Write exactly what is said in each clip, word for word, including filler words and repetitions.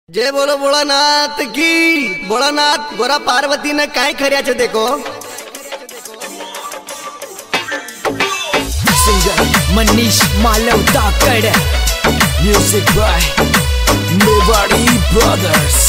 जय बोलो भोलानाथ की। भोलानाथ गोरा पार्वती ने काय खर्या छे देखो। Singer Manish Malvadakar, music by Mewari brothers.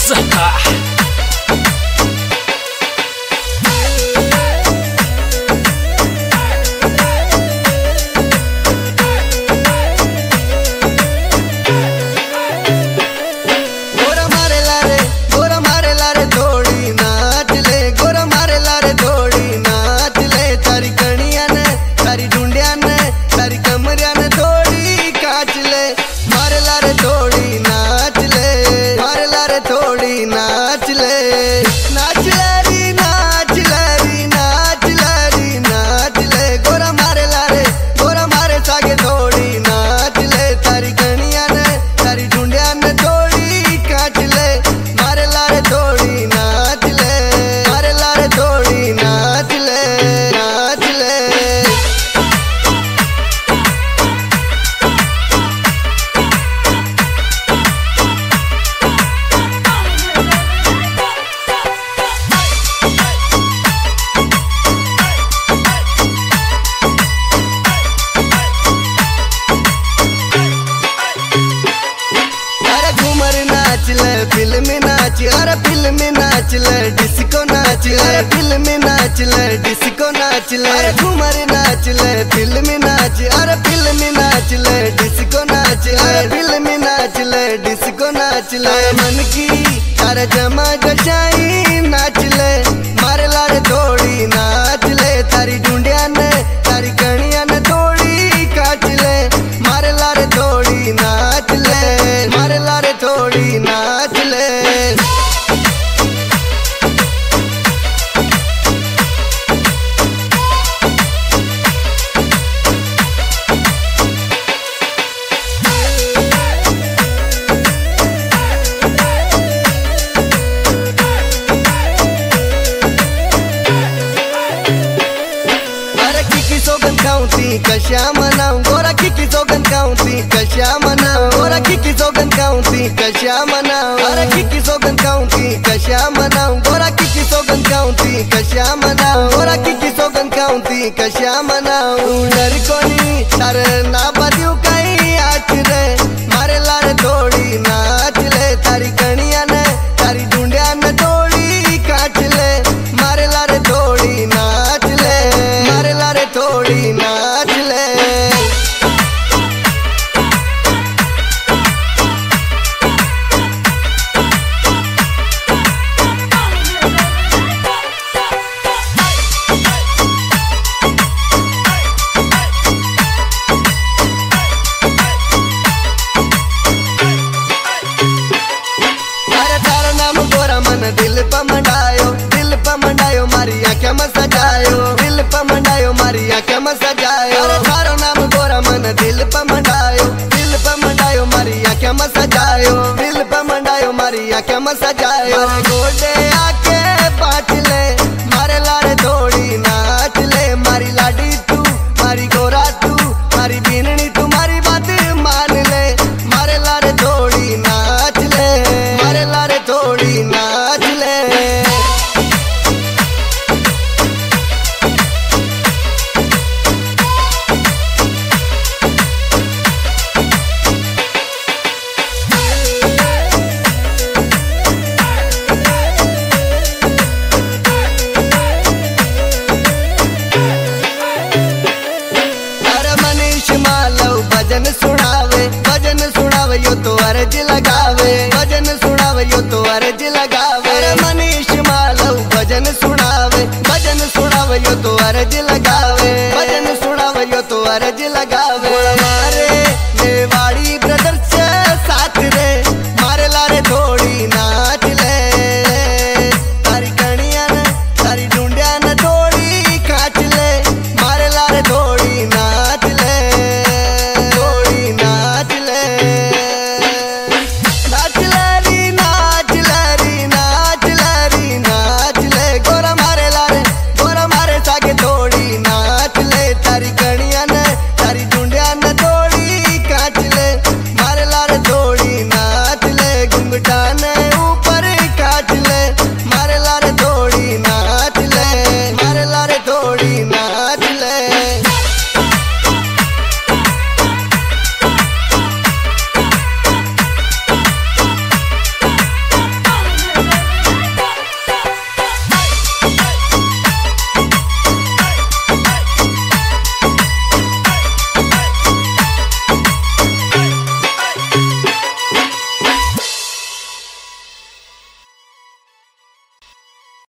Film नाच, अरे फिल्म नाच ले, डिस्को नाच ले, फिल्म नाच ले, डिस्को नाच ले, घूमर नाच ले, फिल्म नाच, अरे फिल्म नाच ले, डिस्को नाच ले, फिल्म नाच ले, डिस्को नाच ले, मन की अरे जमा जशाई नाच ले, मारे लारे थोड़ी नाच ले, तारी ढूंढिया ने तारी कणिया ने थोड़ी काट ले, मारे लारे थोड़ी नाच ले, मारे लारे थोड़ी नाच ले। कशा मनाऊं गोरा किकी सोगन काउंटी, कशा मनाऊं गोरा किकी सोगन काउंटी, कशा मनाऊं अरे किकी सोगन काउंटी, कशा मनाऊं गोरा किकी सोगन काउंटी, कशा मनाऊं गोरा किकी सोगन काउंटी, कशा मनाऊं डर कोनी तारे ना बदियो कहीं आच रे, मारे लारे थोड़ी नाच ले, तारी कणिया ने तारी ढूंढिया ने थोड़ी काट ले, मारे लारे थोड़ी नाच ले, मारे लारे थोड़ी नाच ले। दिल पमंडायो दिल पमंडायो मारी आँखें में सजायो, दिल पमंडायो मारी आँखें में सजायो, अरे थारो नाम गोरा मन दिल पमंडायो, दिल पमंडायो मारी आँखें में सजायो, दिल पमंडायो मारी आँखें में सजायो, गोडे आके बाँच ले, मारे लारे थोड़ी नाच ले, मारी लाडी तू मारी गोरा तू मारी बीननी तू मारी बात मान ले, मारे लारे थोड़ी नाच ले, मारे लारे थोड़ी नाच ले। भजन सुनावे भजन सुनावे यो तो अर्ज लगावे, भजन सुनावे यो तो अर्ज लगावे, मनीष मालव भजन सुनावे भजन सुनावे यो तो अर्ज लगावे, भजन सुनावे यो तो अर्ज लगावे।